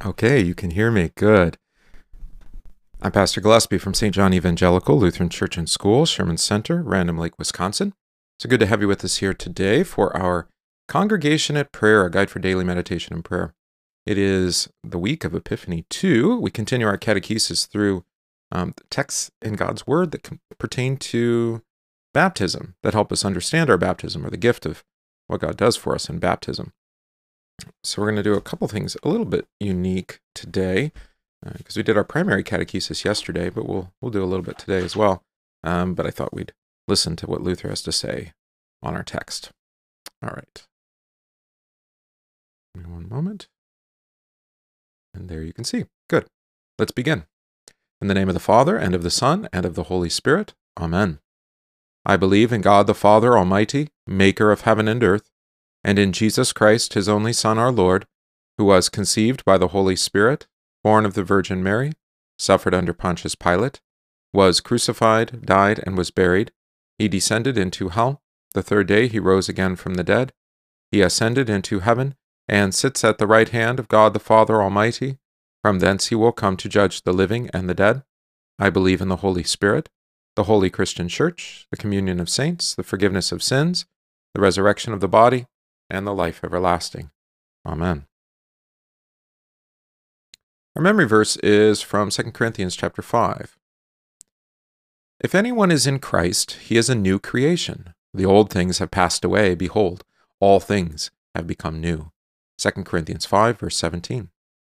Okay, you can hear me. Good. I'm Pastor Gillespie from St. John Evangelical Lutheran Church and School, Sherman Center, Random Lake, Wisconsin. It's good to have you with us here today for our Congregation at Prayer, a guide for daily meditation and prayer. It is the week of Epiphany 2. We continue our catechesis through texts in God's Word that pertain to baptism, that help us understand our baptism or the gift of what God does for us in baptism. So we're going to do a couple things a little bit unique today, because we did our primary catechesis yesterday, but we'll do a little bit today as well. But I thought we'd listen to what Luther has to say on our text. All right. Give me one moment. And there you can see. Good. Let's begin. In the name of the Father, and of the Son, and of the Holy Spirit. Amen. I believe in God the Father Almighty, maker of heaven and earth, and in Jesus Christ, his only Son, our Lord, who was conceived by the Holy Spirit, born of the Virgin Mary, suffered under Pontius Pilate, was crucified, died, and was buried. He descended into hell. The third day he rose again from the dead. He ascended into heaven, and sits at the right hand of God the Father Almighty. From thence he will come to judge the living and the dead. I believe in the Holy Spirit, the holy Christian Church, the communion of saints, the forgiveness of sins, the resurrection of the body, and the life everlasting. Amen. Our memory verse is from 2 Corinthians chapter 5. If anyone is in Christ, he is a new creation. The old things have passed away. Behold, all things have become new. 2 Corinthians 5, verse 17.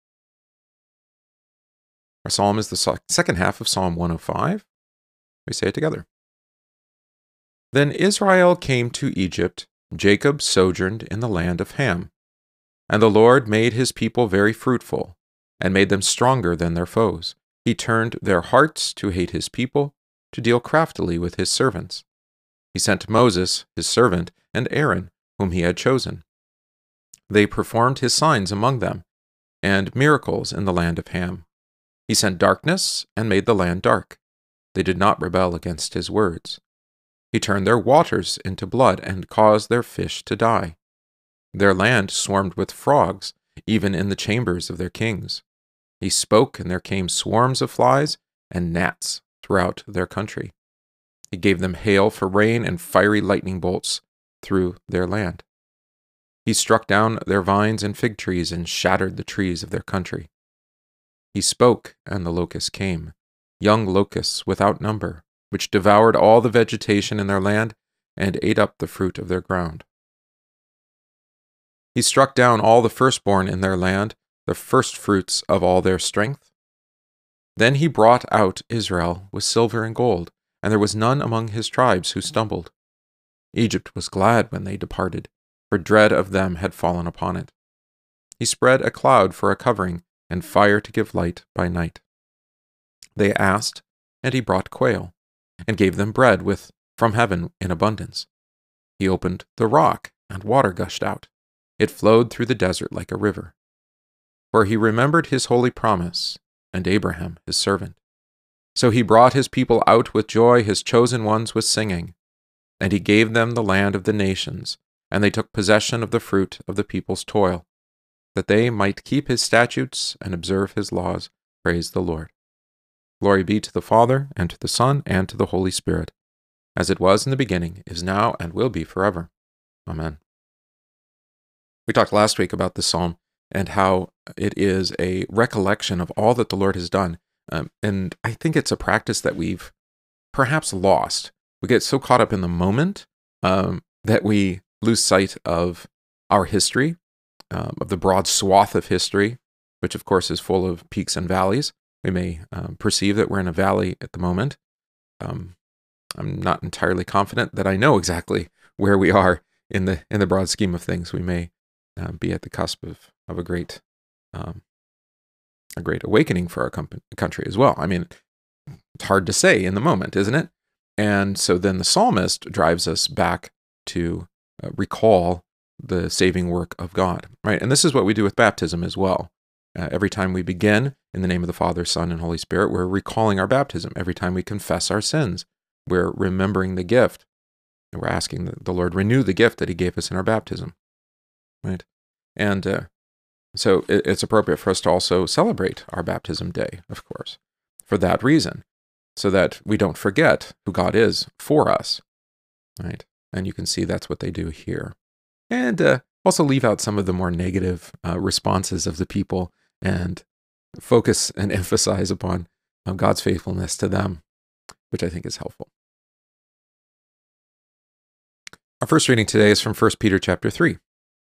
Our psalm is the second half of Psalm 105. We say it together. Then Israel came to Egypt. Jacob sojourned in the land of Ham. And the Lord made his people very fruitful, and made them stronger than their foes. He turned their hearts to hate his people, to deal craftily with his servants. He sent Moses, his servant, and Aaron, whom he had chosen. They performed his signs among them, and miracles in the land of Ham. He sent darkness, and made the land dark. They did not rebel against his words. He turned their waters into blood, and caused their fish to die. Their land swarmed with frogs, even in the chambers of their kings. He spoke, and there came swarms of flies and gnats throughout their country. He gave them hail for rain and fiery lightning bolts through their land. He struck down their vines and fig trees and shattered the trees of their country. He spoke, and the locusts came, young locusts without number, which devoured all the vegetation in their land and ate up the fruit of their ground. He struck down all the firstborn in their land, the firstfruits of all their strength. Then he brought out Israel with silver and gold, and there was none among his tribes who stumbled. Egypt was glad when they departed, for dread of them had fallen upon it. He spread a cloud for a covering, and fire to give light by night. They asked, and he brought quail, and gave them bread from heaven in abundance. He opened the rock, and water gushed out. It flowed through the desert like a river. For he remembered his holy promise, and Abraham his servant. So he brought his people out with joy, his chosen ones with singing. And he gave them the land of the nations, and they took possession of the fruit of the people's toil, that they might keep his statutes and observe his laws. Praise the Lord. Glory be to the Father, and to the Son, and to the Holy Spirit, as it was in the beginning, is now, and will be forever. Amen. We talked last week about the psalm and how it is a recollection of all that the Lord has done. And I think it's a practice that we've perhaps lost. We get so caught up in the moment that we lose sight of our history, of the broad swath of history, which of course is full of peaks and valleys. We may perceive that we're in a valley at the moment. I'm not entirely confident that I know exactly where we are in the broad scheme of things. We may be at the cusp of a great awakening for our country as well. I mean, it's hard to say in the moment, isn't it? And so then the psalmist drives us back to recall the saving work of God, right? And this is what we do with baptism as well. Every time we begin in the name of the Father, Son, and Holy Spirit, we're recalling our baptism. Every time we confess our sins, we're remembering the gift. And we're asking the Lord renew the gift that he gave us in our baptism, right? And So it's appropriate for us to also celebrate our baptism day, of course, for that reason, so that we don't forget who God is for us, right? And you can see that's what they do here. And also leave out some of the more negative responses of the people and focus and emphasize upon God's faithfulness to them, which I think is helpful. Our first reading today is from 1 Peter chapter 3.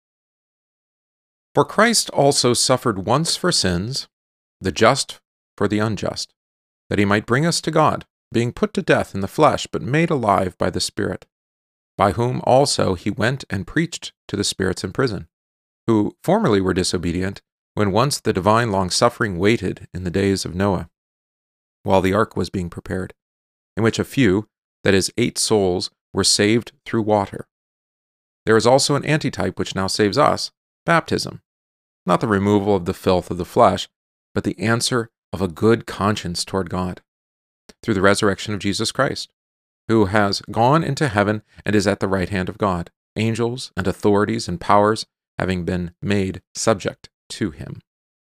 For Christ also suffered once for sins, the just for the unjust, that he might bring us to God, being put to death in the flesh, but made alive by the Spirit, by whom also he went and preached to the spirits in prison, who formerly were disobedient, when once the divine long-suffering waited in the days of Noah, while the ark was being prepared, in which a few, that is, 8 souls, were saved through water. There is also an antitype which now saves us, baptism, not the removal of the filth of the flesh, but the answer of a good conscience toward God, through the resurrection of Jesus Christ, who has gone into heaven and is at the right hand of God, angels and authorities and powers having been made subject to him.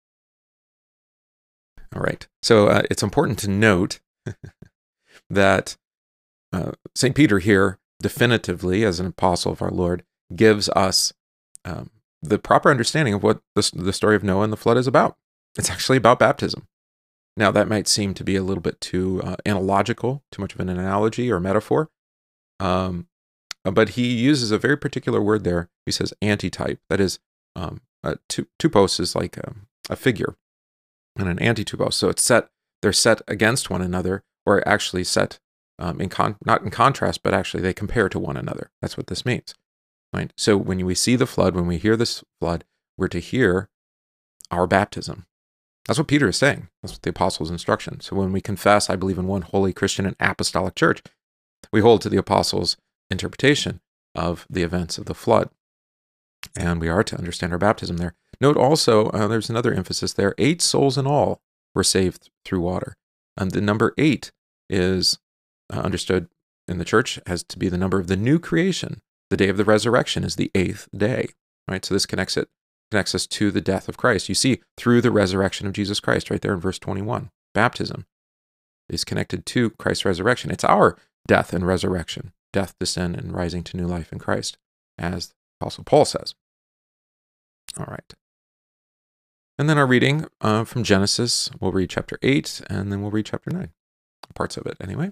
All right, so it's important to note that St. Peter here, definitively, as an apostle of our Lord, gives us the proper understanding of what the story of Noah and the flood is about. It's actually about baptism. Now, that might seem to be a little bit too analogical, too much of an analogy or metaphor, but he uses a very particular word there. He says antitype. That is, tupos is like a figure, and an antitupos. So they're set against one another, or actually set not in contrast, but actually they compare to one another. That's what this means. Right? So when we see the flood, when we hear this flood, we're to hear our baptism. That's what Peter is saying. That's what the apostles' instruction. So when we confess, I believe in one holy Christian and apostolic church, we hold to the apostles' interpretation of the events of the flood. And we are to understand our baptism there. Note also, there's another emphasis there, 8 souls in all were saved through water. And the number 8 is understood in the church as to be the number of the new creation. The day of the resurrection is the 8th day, right? So this connects us to the death of Christ. You see, through the resurrection of Jesus Christ, right there in verse 21, baptism is connected to Christ's resurrection. It's our death and resurrection, death to sin and rising to new life in Christ, as Apostle Paul says. All right. And then our reading from Genesis, we'll read chapter 8, and then we'll read chapter 9, parts of it anyway.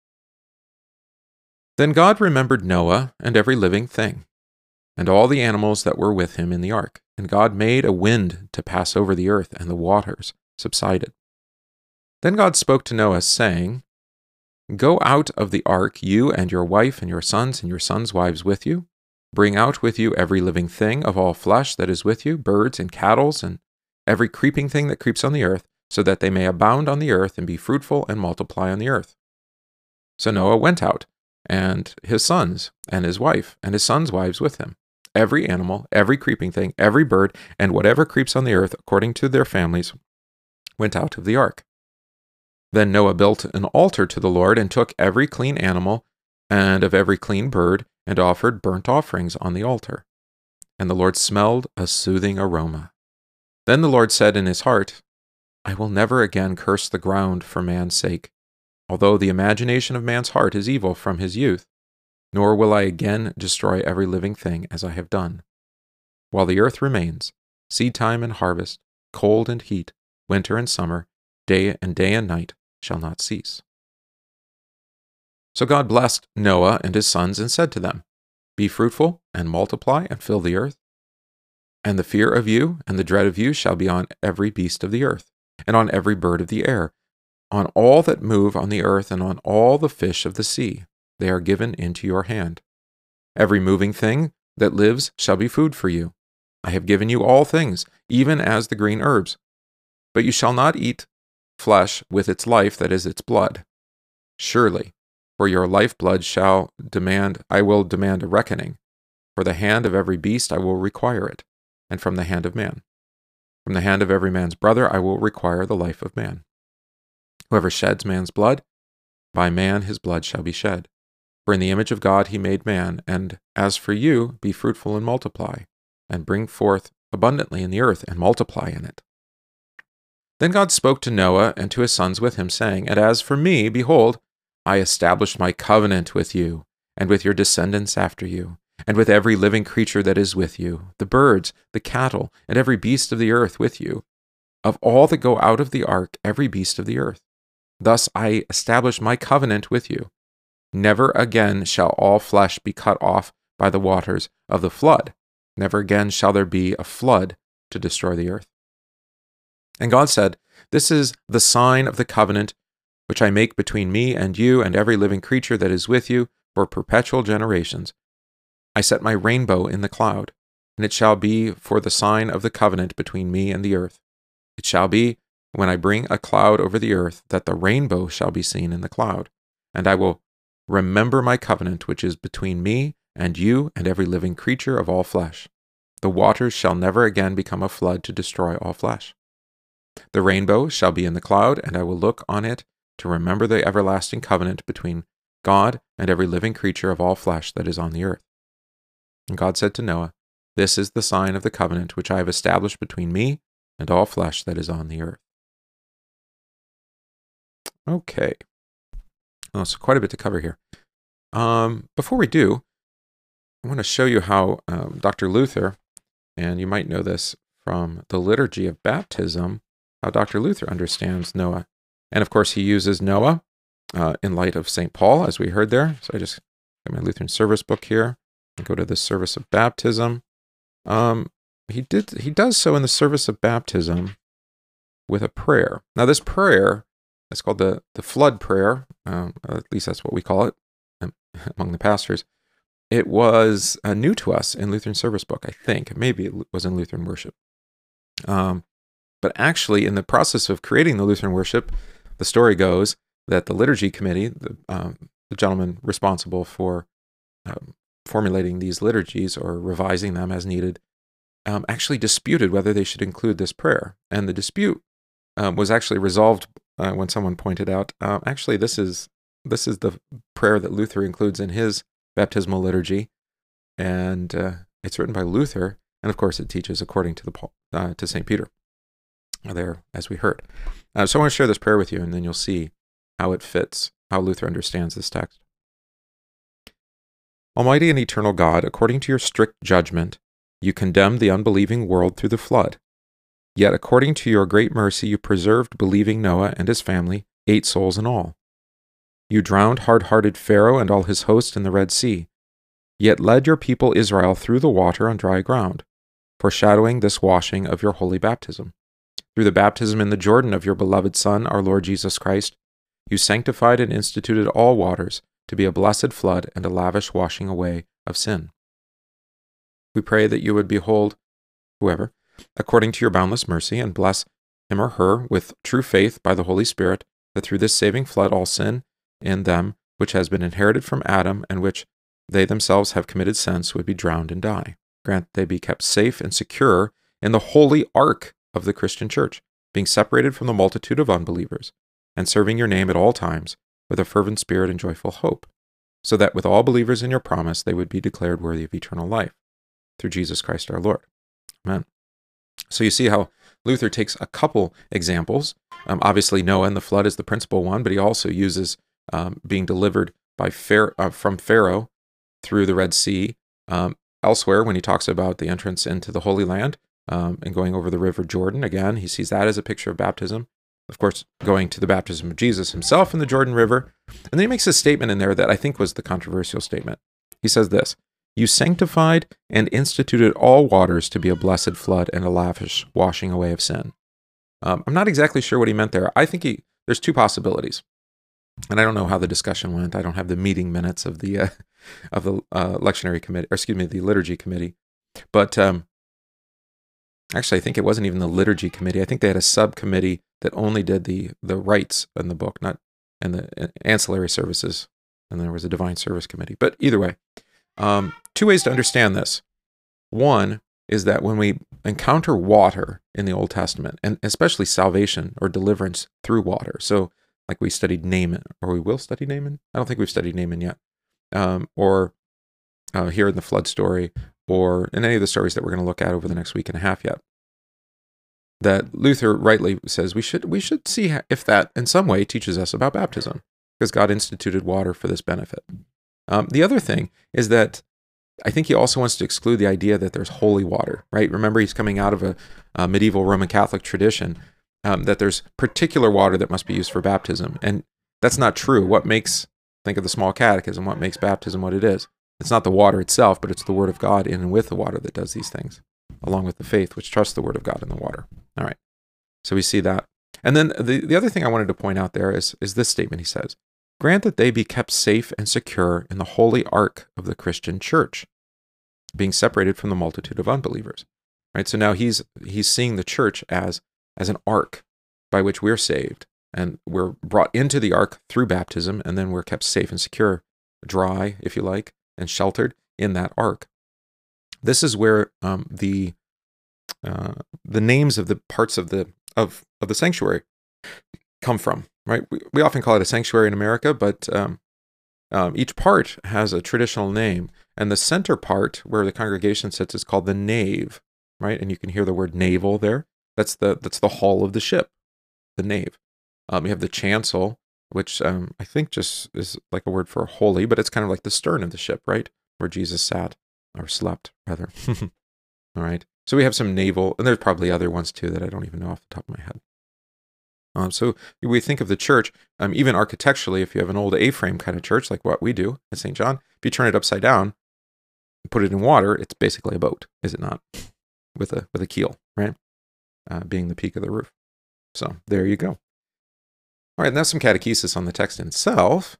Then God remembered Noah and every living thing, and all the animals that were with him in the ark. And God made a wind to pass over the earth, and the waters subsided. Then God spoke to Noah, saying, Go out of the ark, you and your wife and your sons wives with you. Bring out with you every living thing of all flesh that is with you, birds and cattle, and every creeping thing that creeps on the earth, so that they may abound on the earth and be fruitful and multiply on the earth. So Noah went out, and his sons, and his wife, and his sons' wives with him. Every animal, every creeping thing, every bird, and whatever creeps on the earth, according to their families, went out of the ark. Then Noah built an altar to the Lord, and took every clean animal, and of every clean bird, and offered burnt offerings on the altar. And the Lord smelled a soothing aroma. Then the Lord said in his heart, I will never again curse the ground for man's sake, although the imagination of man's heart is evil from his youth, nor will I again destroy every living thing as I have done. While the earth remains, seedtime and harvest, cold and heat, winter and summer, day and night shall not cease. So God blessed Noah and his sons and said to them, Be fruitful and multiply and fill the earth. And the fear of you and the dread of you shall be on every beast of the earth, and on every bird of the air, on all that move on the earth, and on all the fish of the sea. They are given into your hand. Every moving thing that lives shall be food for you. I have given you all things, even as the green herbs. But you shall not eat flesh with its life, that is its blood. Surely, for your lifeblood I will demand a reckoning. For the hand of every beast I will require it, and from the hand of man. From the hand of every man's brother I will require the life of man. Whoever sheds man's blood, by man his blood shall be shed. For in the image of God he made man, and as for you, be fruitful and multiply, and bring forth abundantly in the earth and multiply in it. Then God spoke to Noah and to his sons with him, saying, And as for me, behold, I established my covenant with you, and with your descendants after you, and with every living creature that is with you, the birds, the cattle, and every beast of the earth with you, of all that go out of the ark, every beast of the earth. Thus I establish my covenant with you. Never again shall all flesh be cut off by the waters of the flood. Never again shall there be a flood to destroy the earth. And God said, This is the sign of the covenant which I make between me and you and every living creature that is with you for perpetual generations. I set my rainbow in the cloud, and it shall be for the sign of the covenant between me and the earth. It shall be, when I bring a cloud over the earth, that the rainbow shall be seen in the cloud, and I will remember my covenant which is between me and you and every living creature of all flesh. The waters shall never again become a flood to destroy all flesh. The rainbow shall be in the cloud, and I will look on it to remember the everlasting covenant between God and every living creature of all flesh that is on the earth. And God said to Noah, This is the sign of the covenant which I have established between me and all flesh that is on the earth. Okay. Oh, so quite a bit to cover here. Before we do, I want to show you how Dr. Luther, and you might know this from the liturgy of baptism, how Dr. Luther understands Noah. And of course, he uses Noah in light of St. Paul, as we heard there. So I just got my Lutheran service book here and go to the service of baptism. He does so in the service of baptism with a prayer. Now, this prayer, it's called the flood prayer. At least that's what we call it among the pastors. It was new to us in Lutheran service book, I think. Maybe it was in Lutheran worship. But actually, in the process of creating the Lutheran worship, the story goes that the liturgy committee, the gentleman responsible for formulating these liturgies or revising them as needed, actually disputed whether they should include this prayer. And the dispute was actually resolved when someone pointed out, actually, this is the prayer that Luther includes in his baptismal liturgy, and it's written by Luther, and of course it teaches according to St. Peter, there, as we heard. So I want to share this prayer with you, and then you'll see how it fits, how Luther understands this text. Almighty and eternal God, according to your strict judgment, you condemned the unbelieving world through the flood. Yet according to your great mercy, you preserved believing Noah and his family, 8 souls in all. You drowned hard-hearted Pharaoh and all his host in the Red Sea, yet led your people Israel through the water on dry ground, foreshadowing this washing of your holy baptism. Through the baptism in the Jordan of your beloved Son, our Lord Jesus Christ, you sanctified and instituted all waters to be a blessed flood and a lavish washing away of sin. We pray that you would behold whoever, according to your boundless mercy, and bless him or her with true faith by the Holy Spirit, that through this saving flood all sin in them, which has been inherited from Adam and which they themselves have committed since, would be drowned and die. Grant they be kept safe and secure in the holy ark of the Christian church, being separated from the multitude of unbelievers, and serving your name at all times with a fervent spirit and joyful hope, so that with all believers in your promise they would be declared worthy of eternal life, through Jesus Christ our Lord. Amen. So you see how Luther takes a couple examples. Obviously, Noah and the flood is the principal one, but he also uses being delivered by from Pharaoh through the Red Sea. Elsewhere, when he talks about the entrance into the Holy Land and going over the river Jordan, again, he sees that as a picture of baptism. Of course, going to the baptism of Jesus himself in the Jordan River. And then he makes a statement in there that I think was the controversial statement. He says this: You sanctified and instituted all waters to be a blessed flood and a lavish washing away of sin. I'm not exactly sure what he meant there. I think there's two possibilities. And I don't know how the discussion went. I don't have the meeting minutes of the lectionary committee, or excuse me, the liturgy committee. But actually, I think it wasn't even the liturgy committee. I think they had a subcommittee that only did the rites in the book, and the ancillary services. And there was a divine service committee. But either way, two ways to understand this. One is that when we encounter water in the Old Testament, and especially salvation or deliverance through water, so like we studied Naaman, or we will study Naaman? I don't think we've studied Naaman yet. Or here in the flood story, or in any of the stories that we're going to look at over the next week and a half yet, that Luther rightly says we should see if that in some way teaches us about baptism, because God instituted water for this benefit. The other thing is that I think he also wants to exclude the idea that there's holy water, right? Remember, he's coming out of a medieval Roman Catholic tradition, that there's particular water that must be used for baptism. And that's not true. Think of the Small Catechism, what makes baptism what it is? It's not the water itself, but it's the Word of God in and with the water that does these things, along with the faith, which trusts the Word of God in the water. All right. So we see that. And then the other thing I wanted to point out there is this statement he says, grant that they be kept safe and secure in the holy ark of the Christian church, being separated from the multitude of unbelievers. Right? So now he's seeing the church as an ark by which we're saved, and we're brought into the ark through baptism, and then we're kept safe and secure, dry, if you like, and sheltered in that ark. This is where the names of the parts of the sanctuary come from. Right? We often call it a sanctuary in America, but each part has a traditional name, and the center part where the congregation sits is called the nave. Right? And you can hear the word navel there. That's the hull of the ship, the nave. You have the chancel, which I think just is like a word for holy, but it's kind of like the stern of the ship, right? Where Jesus sat, or slept, rather. All right. So we have some naval, and there's probably other ones too that I don't even know off the top of my head. So we think of the church, even architecturally, if you have an old A-frame kind of church, like what we do at St. John, if you turn it upside down and put it in water, it's basically a boat, is it not? With a keel, right? Being the peak of the roof. So there you go. All right, now some catechesis on the text itself.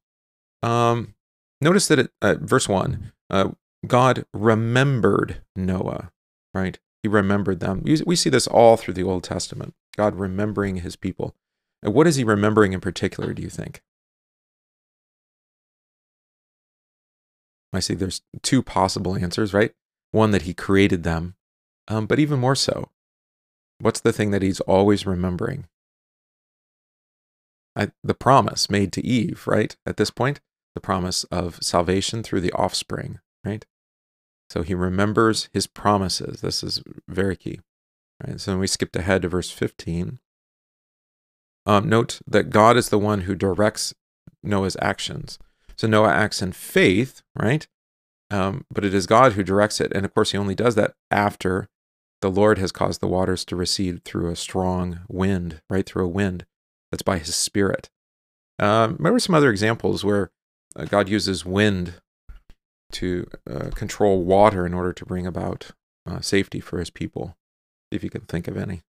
Notice that verse 1, God remembered Noah, right? He remembered them. We see this all through the Old Testament, God remembering his people. And what is he remembering in particular, do you think? I see there's two possible answers, right? One, that he created them, but even more so, what's the thing that he's always remembering? The promise made to Eve, right? At this point, the promise of salvation through the offspring, right? So he remembers his promises. This is very key. Right? So when we skipped ahead to verse 15, note that God is the one who directs Noah's actions. So Noah acts in faith, right? But it is God who directs it. And of course, he only does that after the Lord has caused the waters to recede through a strong wind, right? Through a wind. That's by his Spirit. Remember some other examples where God uses wind to control water in order to bring about safety for his people. See if you can think of any.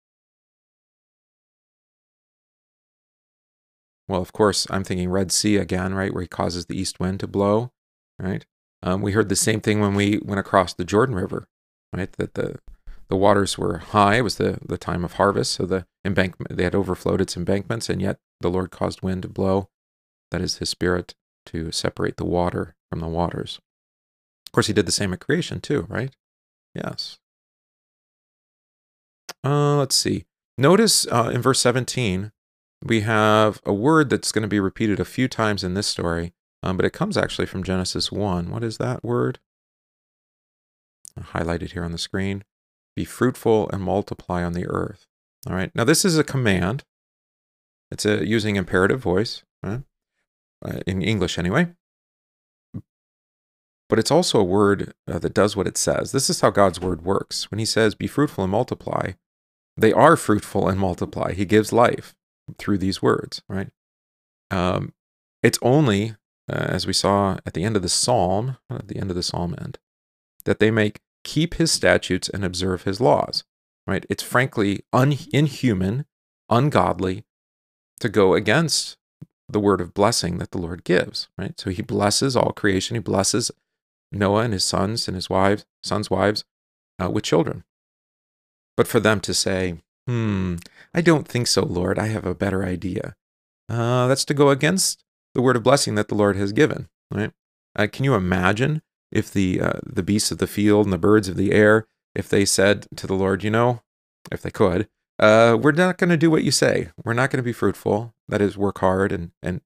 Well, of course, I'm thinking Red Sea again, right, where he causes the east wind to blow, right? We heard the same thing when we went across the Jordan River, right, that the waters were high. It was the time of harvest, so the embankment, they had overflowed its embankments, and yet the Lord caused wind to blow. That is his Spirit to separate the water from the waters. Of course, he did the same at creation too, right? Yes. Let's see. Notice in verse 17, we have a word that's going to be repeated a few times in this story, but it comes actually from Genesis 1. What is that word? I'll highlight it here on the screen. Be fruitful and multiply on the earth. All right. Now, this is a command. It's using imperative voice, right? In English anyway. But it's also a word that does what it says. This is how God's word works. When he says, be fruitful and multiply, they are fruitful and multiply. He gives life through these words, right? It's only, as we saw at the end of the psalm, at the end of the psalm end, that they may keep his statutes and observe his laws, right? It's frankly inhuman, ungodly to go against the word of blessing that the Lord gives, right? So he blesses all creation. He blesses Noah and his sons and his wives, sons' wives, with children. But for them to say, I don't think so, Lord, I have a better idea. That's to go against the word of blessing that the Lord has given, right? Can you imagine if the beasts of the field and the birds of the air, if they said to the Lord, if they could, we're not going to do what you say. We're not going to be fruitful. That is, work hard and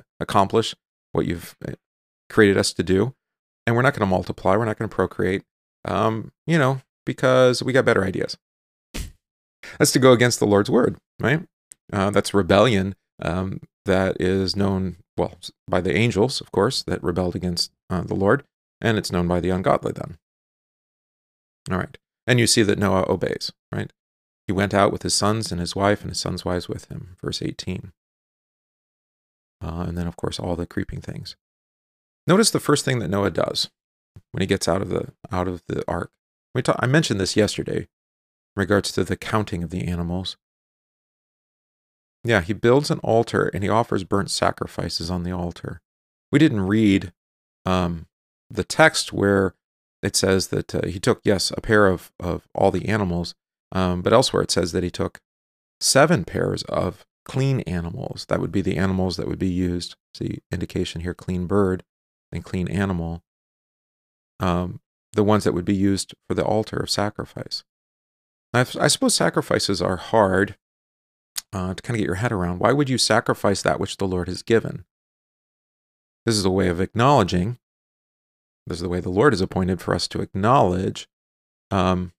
accomplish what you've created us to do. And we're not going to multiply. We're not going to procreate. because we got better ideas. That's to go against the Lord's word, right? That's rebellion that is known, well, by the angels, of course, that rebelled against the Lord, and it's known by the ungodly then. All right. And you see that Noah obeys, right? He went out with his sons and his wife and his sons' wives with him, verse 18. And then, of course, all the creeping things. Notice the first thing that Noah does when he gets out of the ark. I mentioned this yesterday in regards to the counting of the animals. Yeah, he builds an altar and he offers burnt sacrifices on the altar. We didn't read the text where it says that he took, yes, a pair of all the animals, but elsewhere it says that he took 7 pairs of clean animals. That would be the animals that would be used. See, indication here, clean bird and clean animal. The ones that would be used for the altar of sacrifice. I suppose sacrifices are hard to kind of get your head around. Why would you sacrifice that which the Lord has given? This is a way of acknowledging. This is the way the Lord is appointed for us to acknowledge, who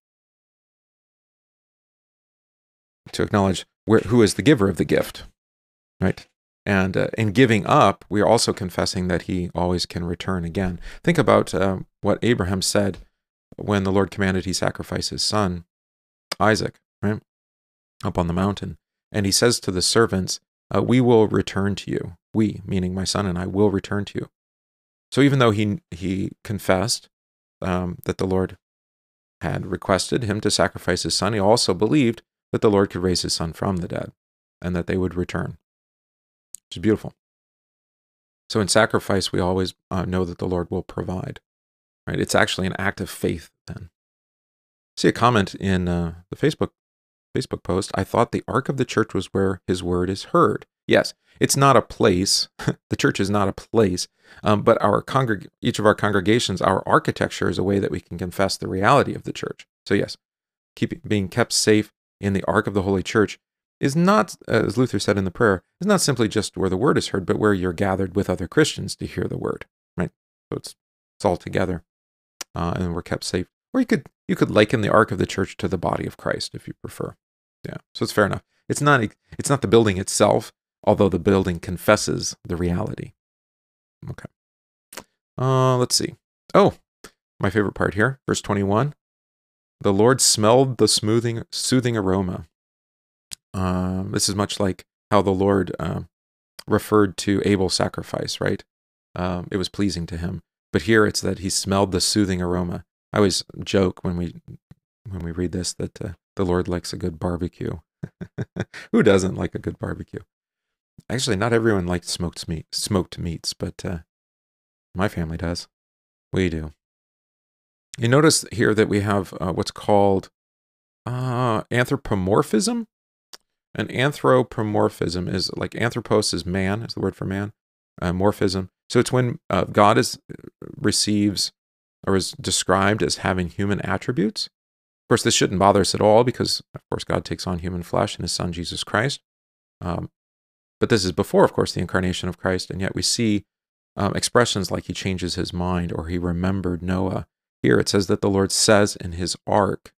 is the giver of the gift, right? And in giving up, we are also confessing that he always can return again. Think about what Abraham said when the Lord commanded he sacrifice his son, Isaac, right? Up on the mountain. And he says to the servants, we will return to you. We, meaning my son and I, will return to you. So even though he confessed that the Lord had requested him to sacrifice his son, he also believed that the Lord could raise his son from the dead and that they would return, which is beautiful. So in sacrifice, we always know that the Lord will provide. Right? It's actually an act of faith then. See a comment in the Facebook post. I thought the ark of the church was where his word is heard. Yes, it's not a place. The church is not a place, but each of our congregations, our architecture is a way that we can confess the reality of the church. So yes, being kept safe in the ark of the Holy Church is not, as Luther said in the prayer, is not simply just where the word is heard, but where you're gathered with other Christians to hear the word. Right? So it's all together, and we're kept safe. Or you could liken the ark of the church to the body of Christ if you prefer. Yeah, so it's fair enough. It's not the building itself, although the building confesses the reality. Okay. Let's see. Oh, my favorite part here, verse 21. The Lord smelled the soothing aroma. This is much like how the Lord referred to Abel's sacrifice, right? It was pleasing to him. But here it's that he smelled the soothing aroma. I always joke when we read this that the Lord likes a good barbecue. Who doesn't like a good barbecue? Actually, not everyone likes smoked meats, but my family does. We do. You notice here that we have what's called anthropomorphism. And anthropomorphism is like anthropos is man, is the word for man. Morphism. So it's when God receives or is described as having human attributes. Of course, this shouldn't bother us at all because, of course, God takes on human flesh in his son, Jesus Christ. But this is before, of course, the incarnation of Christ, and yet we see expressions like he changes his mind or he remembered Noah. Here it says that the Lord says in his ark,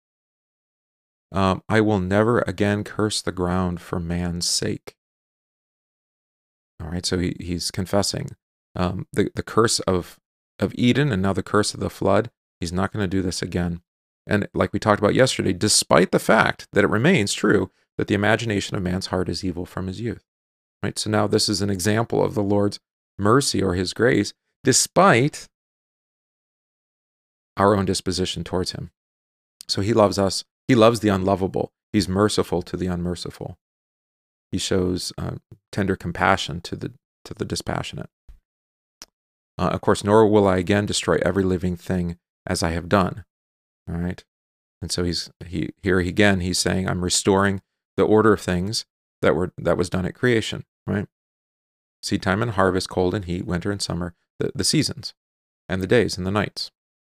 I will never again curse the ground for man's sake. All right, so he's confessing the curse of Eden and now the curse of the flood. He's not going to do this again. And like we talked about yesterday, despite the fact that it remains true that the imagination of man's heart is evil from his youth. Right? So now this is an example of the Lord's mercy or his grace, despite our own disposition towards him. So he loves us. He loves the unlovable. He's merciful to the unmerciful. He shows tender compassion to the dispassionate. Of course, nor will I again destroy every living thing as I have done. All right. And so he's saying, I'm restoring the order of things that was done at creation, right? Seed time and harvest, cold and heat, winter and summer, the seasons and the days and the nights.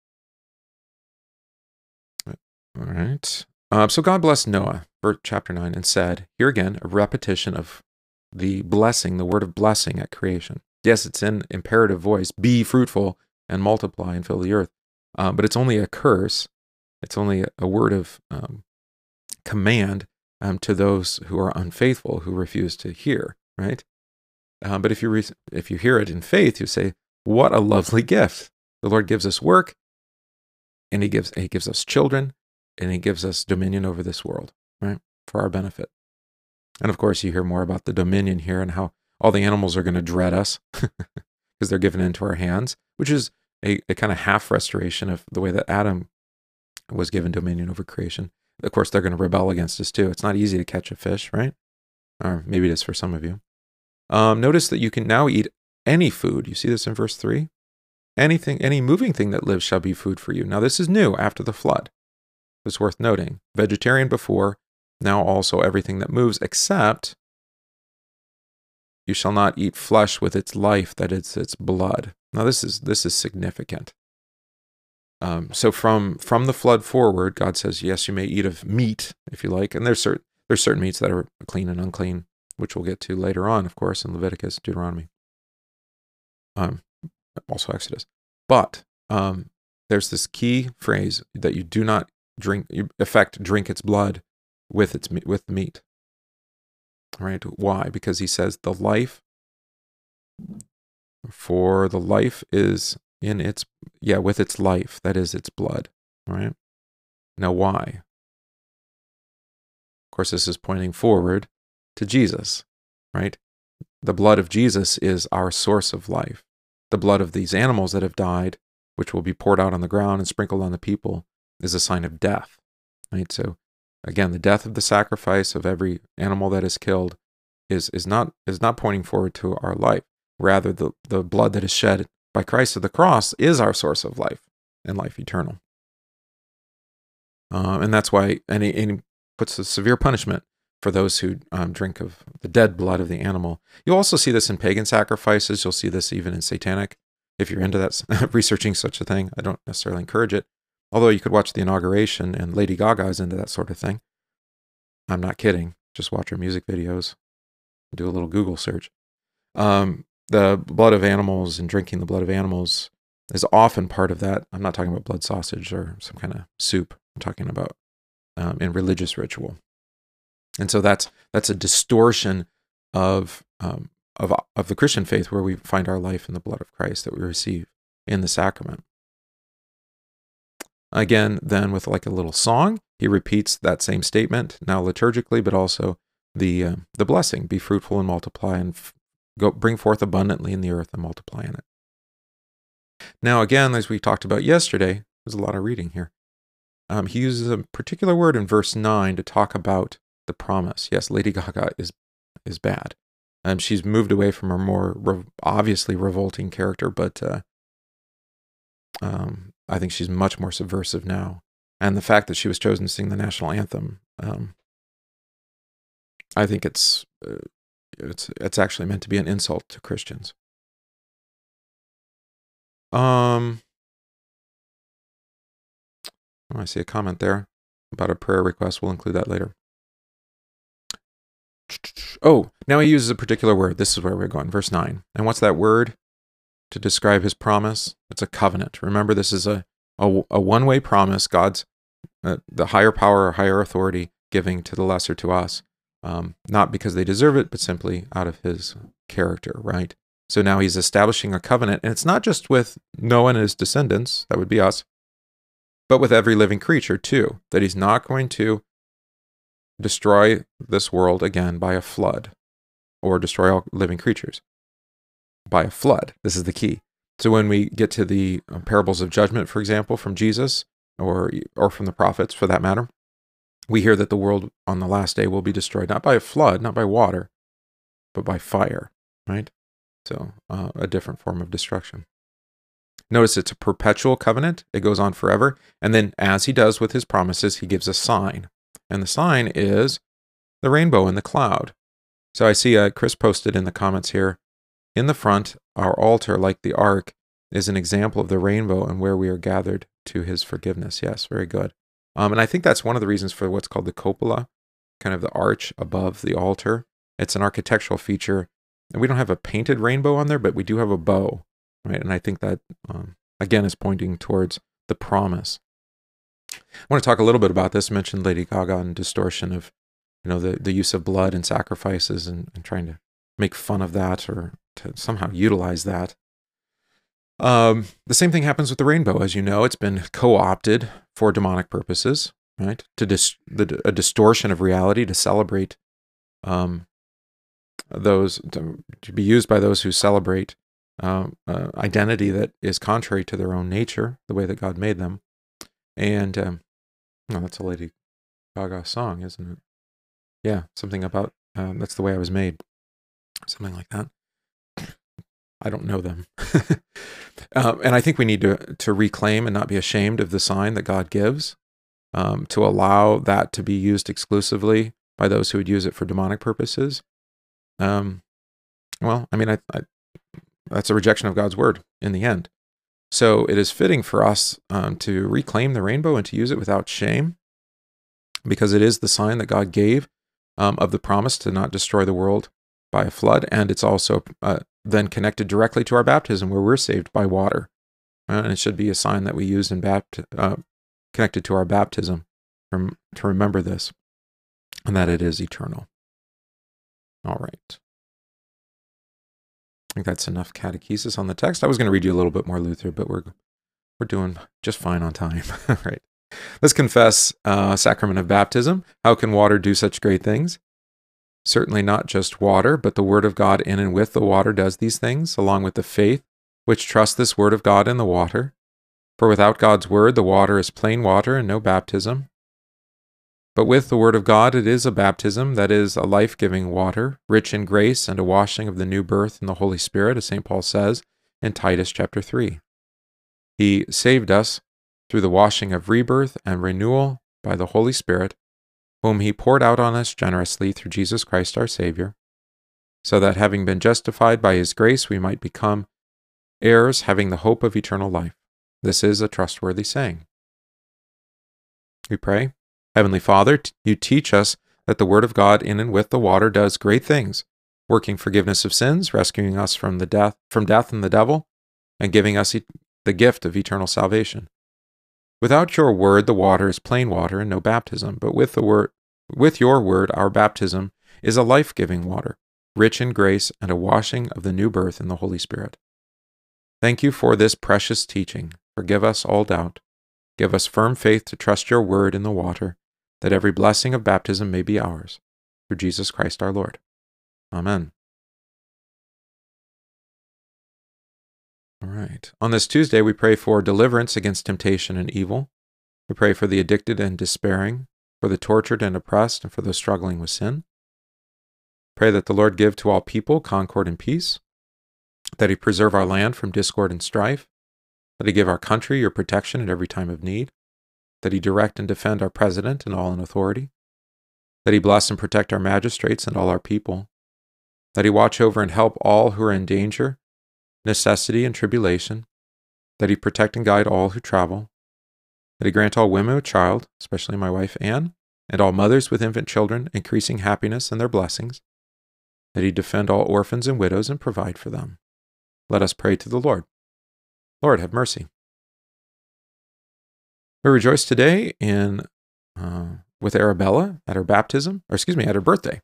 All right. So God blessed Noah, chapter 9, and said, here again, a repetition of the blessing, the word of blessing at creation. Yes, it's in imperative voice, be fruitful and multiply and fill the earth. But it's only a curse. It's only a word of command to those who are unfaithful, who refuse to hear, right? But if you hear it in faith, you say, what a lovely gift. The Lord gives us work, and he gives us children, and he gives us dominion over this world, right? For our benefit. And of course, you hear more about the dominion here and how all the animals are going to dread us because they're given into our hands, which is a kind of half restoration of the way that Adam was given dominion over creation. Of course, they're going to rebel against us too. It's not easy to catch a fish, right? Or maybe it is for some of you. Notice that you can now eat any food. You see this in verse 3? Anything, any moving thing that lives shall be food for you. Now, this is new after the flood. It's worth noting. Vegetarian before, now also everything that moves, except you shall not eat flesh with its life, that is its blood. Now, this is significant. So from the flood forward, God says, yes, you may eat of meat if you like, and there's certain meats that are clean and unclean, which we'll get to later on, of course, in Leviticus, Deuteronomy, also Exodus. But there's this key phrase that you do not drink its blood with the meat. Right? Why? Because he says the life is in its, with its life, that is its blood. Right? Now why? Of course, this is pointing forward to Jesus, right? The blood of Jesus is our source of life. The blood of these animals that have died, which will be poured out on the ground and sprinkled on the people, is a sign of death, right? So, again, the death of the sacrifice of every animal that is killed is not pointing forward to our life. Rather, the blood that is shed by Christ at the cross is our source of life and life eternal. And that's why, and he puts a severe punishment for those who drink of the dead blood of the animal. You'll also see this in pagan sacrifices. You'll see this even in satanic. If you're into that, researching such a thing, I don't necessarily encourage it. Although you could watch the inauguration, and Lady Gaga is into that sort of thing. I'm not kidding. Just watch her music videos. Do a little Google search. The blood of animals and drinking the blood of animals is often part of that. I'm not talking about blood sausage or some kind of soup. I'm talking about in religious ritual. And so that's a distortion of the Christian faith, where we find our life in the blood of Christ that we receive in the sacrament. Again, then with like a little song, he repeats that same statement, now liturgically, but also the blessing: be fruitful and multiply, and go bring forth abundantly in the earth and multiply in it. Now, again, as we talked about yesterday, there's a lot of reading here. He uses a particular word in verse 9 to talk about the promise. Yes, Lady Gaga is bad. She's moved away from her more obviously revolting character, but I think she's much more subversive now. And the fact that she was chosen to sing the national anthem, I think it's actually meant to be an insult to Christians. I see a comment there about a prayer request. We'll include that later. Oh, now he uses a particular word. This is where we're going, verse 9. And what's that word to describe his promise? It's a covenant. Remember, this is a one-way promise. God's, the higher power or higher authority, giving to the lesser to us. Not because they deserve it, but simply out of his character, right? So now he's establishing a covenant, and it's not just with Noah and his descendants, that would be us, but with every living creature too, that he's not going to destroy this world again by a flood, or destroy all living creatures by a flood. This is the key. So when we get to the parables of judgment, for example, from Jesus, or from the prophets for that matter, we hear that the world on the last day will be destroyed, not by a flood, not by water, but by fire, right? So a different form of destruction. Notice it's a perpetual covenant. It goes on forever. And then, as he does with his promises, he gives a sign. And the sign is the rainbow in the cloud. So I see Chris posted in the comments here, in the front, our altar, like the ark, is an example of the rainbow and where we are gathered to his forgiveness. Yes, very good. And I think that's one of the reasons for what's called the cupola, kind of the arch above the altar. It's an architectural feature. And we don't have a painted rainbow on there, but we do have a bow, right? And I think that, again, is pointing towards the promise. I want to talk a little bit about this. I mentioned Lady Gaga and distortion of, the use of blood and sacrifices and trying to make fun of that or to somehow utilize that. The same thing happens with the rainbow. As you know, it's been co-opted for demonic purposes, right? A distortion of reality to celebrate those, to be used by those who celebrate identity that is contrary to their own nature, the way that God made them. And that's a Lady Gaga song, isn't it? Yeah, something about that's the way I was made. Something like that. I don't know them. And I think we need to reclaim and not be ashamed of the sign that God gives, to allow that to be used exclusively by those who would use it for demonic purposes. Well, I mean, that's a rejection of God's word in the end. So it is fitting for us to reclaim the rainbow and to use it without shame, because it is the sign that God gave of the promise to not destroy the world by a flood, and it's also then connected directly to our baptism, where we're saved by water. And it should be a sign that we use in connected to our baptism to remember this, and that it is eternal. All right. I think that's enough catechesis on the text. I was going to read you a little bit more Luther, but we're doing just fine on time. All right. Let's confess sacrament of baptism. How can water do such great things? Certainly not just water, but the word of God in and with the water does these things, along with the faith, which trusts this word of God in the water. For without God's word, the water is plain water and no baptism. But with the word of God, it is a baptism, that is, a life-giving water, rich in grace and a washing of the new birth in the Holy Spirit, as St. Paul says in Titus chapter 3. He saved us through the washing of rebirth and renewal by the Holy Spirit, whom he poured out on us generously through Jesus Christ our Savior, so that having been justified by his grace, we might become heirs, having the hope of eternal life. This is a trustworthy saying. We pray. Heavenly Father, you teach us that the word of God in and with the water does great things, working forgiveness of sins, rescuing us from death and the devil, and giving us the gift of eternal salvation. Without your word, the water is plain water and no baptism, but with your word, our baptism is a life-giving water, rich in grace and a washing of the new birth in the Holy Spirit. Thank you for this precious teaching. Forgive us all doubt. Give us firm faith to trust your word in the water, that every blessing of baptism may be ours. Through Jesus Christ our Lord. Amen. All right. On this Tuesday, we pray for deliverance against temptation and evil. We pray for the addicted and despairing, for the tortured and oppressed, and for those struggling with sin. Pray that the Lord give to all people concord and peace, that he preserve our land from discord and strife, that he give our country your protection at every time of need, that he direct and defend our president and all in authority, that he bless and protect our magistrates and all our people, that he watch over and help all who are in danger, necessity, and tribulation, that he protect and guide all who travel, that he grant all women with child, especially my wife Anne, and all mothers with infant children, increasing happiness and their blessings, that he defend all orphans and widows and provide for them. Let us pray to the Lord. Lord, have mercy. We rejoice today with Arabella at her baptism, at her birthday.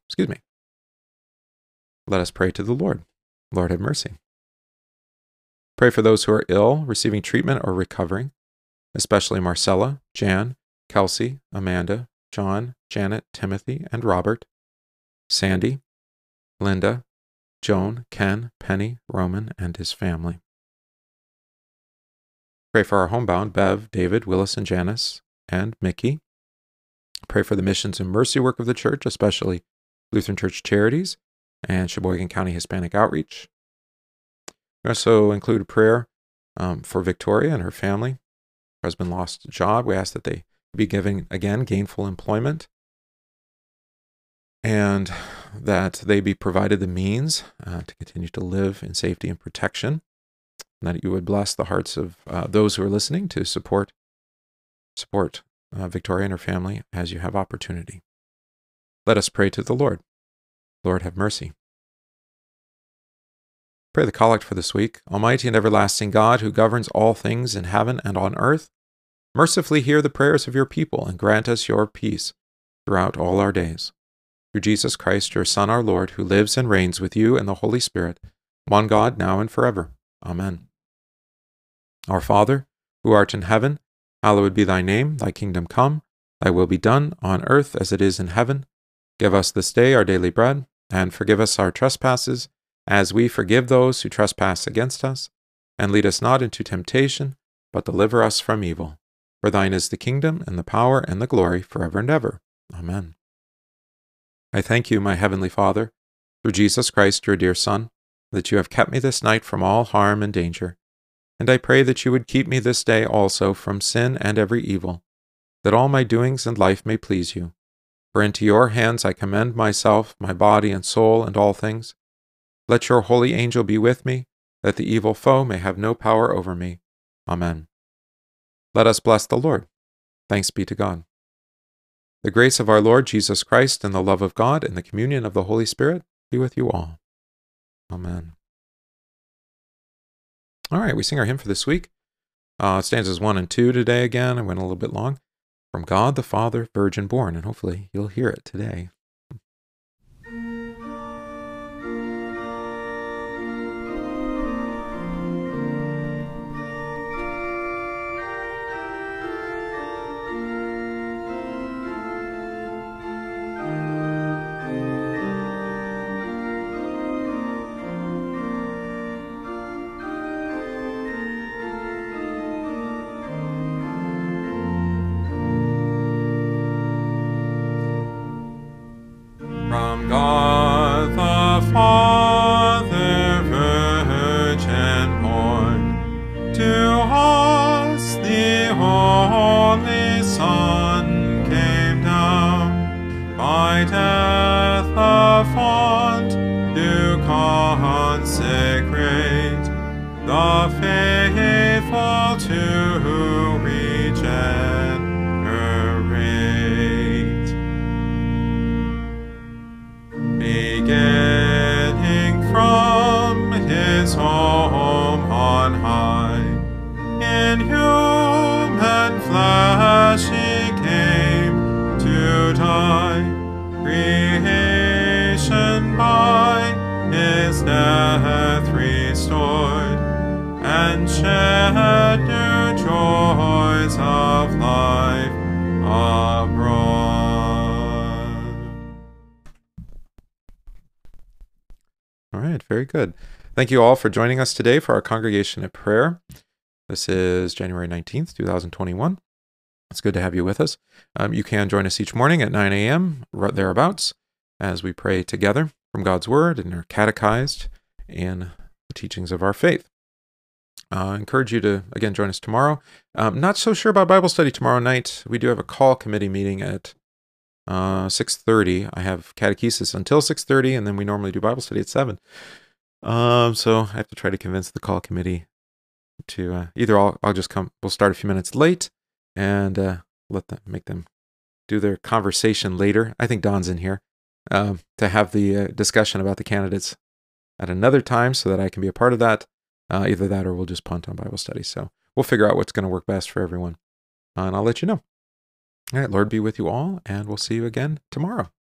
Let us pray to the Lord. Lord, have mercy. Pray for those who are ill, receiving treatment, or recovering, especially Marcella, Jan, Kelsey, Amanda, John, Janet, Timothy, and Robert, Sandy, Linda, Joan, Ken, Penny, Roman, and his family. Pray for our homebound, Bev, David, Willis, and Janice, and Mickey. Pray for the missions and mercy work of the church, especially Lutheran Church Charities and Sheboygan County Hispanic Outreach. We also include a prayer for Victoria and her family. Her husband lost a job. We ask that they be given, again, gainful employment, and that they be provided the means to continue to live in safety and protection, and that you would bless the hearts of those who are listening to support Victoria and her family as you have opportunity. Let us pray to the Lord. Lord, have mercy. Pray the collect for this week. Almighty and everlasting God, who governs all things in heaven and on earth, Mercifully hear the prayers of your people and grant us your peace throughout all our days. Through Jesus Christ, your Son, our Lord, who lives and reigns with you and the Holy Spirit, one God, now and forever. Amen. Our Father, who art in heaven, hallowed be thy name. Thy kingdom come, thy will be done, on earth as it is in heaven. Give us this day our daily bread, and forgive us our trespasses, as we forgive those who trespass against us. And lead us not into temptation, but deliver us from evil. For thine is the kingdom, and the power, and the glory, forever and ever. Amen. I thank you, my heavenly Father, through Jesus Christ, your dear Son, that you have kept me this night from all harm and danger. And I pray that you would keep me this day also from sin and every evil, that all my doings and life may please you. For into your hands I commend myself, my body and soul, and all things. Let your holy angel be with me, that the evil foe may have no power over me. Amen. Let us bless the Lord. Thanks be to God. The grace of our Lord Jesus Christ, and the love of God, and the communion of the Holy Spirit be with you all. Amen. All right, we sing our hymn for this week. Stanzas 1 and 2 today again. I went a little bit long. From God the Father, Virgin born, and hopefully you'll hear it today. From God the Father, Virgin born, to us the only Son came down, by death the font to consecrate, the faithful to regenerate. Beginning from his home on high, in human flesh he came to die. Creation by his death restored, and shed new joys of life abroad. All right, very good. Thank you all for joining us today for our congregation at prayer. This is January 19th, 2021. It's good to have you with us. You can join us each morning at 9 a.m., right thereabouts, as we pray together from God's Word and are catechized in the teachings of our faith. I encourage you to, again, join us tomorrow. Not so sure about Bible study tomorrow night. We do have a call committee meeting at 6:30. I have catechesis until 6:30, and then we normally do Bible study at 7. So I have to try to convince the call committee to either I'll just come. We'll start a few minutes late and make them do their conversation later. I think Don's in here to have the discussion about the candidates at another time, so that I can be a part of that. Either that, or we'll just punt on Bible study. So we'll figure out what's going to work best for everyone, and I'll let you know. All right, Lord be with you all, and we'll see you again tomorrow.